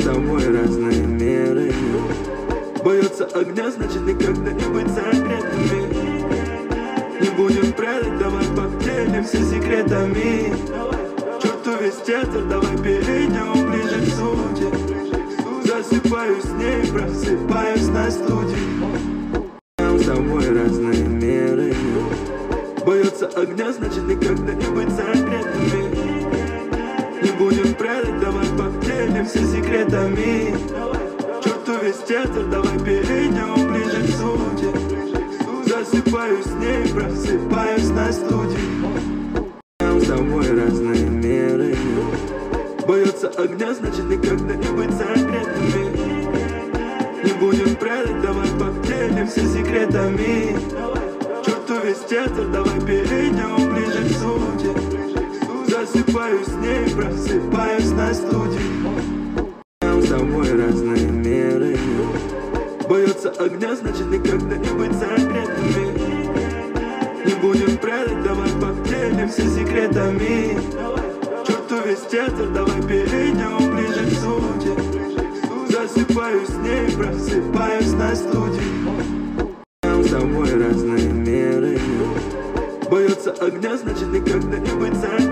тобой разные миры. Боятся огня, значит никогда не быть согретыми. Не будем прятать, давай поделимся секретами. Черту весь театр, давай перейдем ближе к сути. Засыпаю с ней, просыпаюсь на студии. С тобой разные миры. Боятся огня, значит никогда не быть согретыми. Не будем прятать, давай поделимся секретами. Черту весь театр, давай перейдем ближе к сути. Засыпаю с ней, просыпаюсь на студии. С тобой разные миры. Боятся огня, значит никогда не быть согретыми. Не будем прятать, давай поделимся секретами. Черту весь театр, давай перейдем ближе к сути. Засыпаю с ней, просыпаюсь на студии. С тобой разные миры. Боятся огня, значит никогда не быть согретыми. Не будем прятать, давай поделимся секретами. Черту весь театр, давай перейдем ближе к сути. Засыпаю с ней, просыпаюсь на студии. С тобой разные миры. Боятся огня, значит никогда не быть согретыми.